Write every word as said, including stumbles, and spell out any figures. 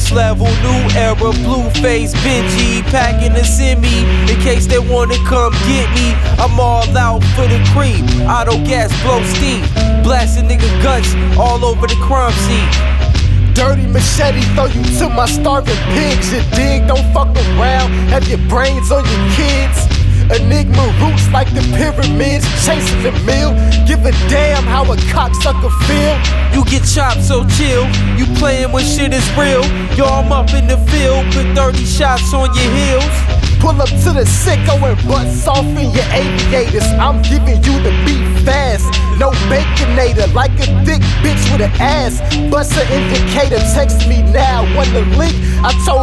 Next level, new era, blue face, Benji, packing a semi in case they wanna come get me. I'm all out for the creep, auto gas, blow steam, blasting nigga guts all over the crime scene. Dirty machete, throw you to my starving pigs. You dig, don't fuck around, have your brains on your kids. Enigma roots like the pyramids, chasing the mill. Give a damn how a cocksucker feel. You get chopped, so chill. You playing when shit is real. Yo, I'm up in the field, put thirty shots on your heels. Pull up to the sicko and butts off in your aviators. I'm giving you the beat fast, no baconator, like a thick bitch with an ass. Bust an indicator, text me now, want the link? I told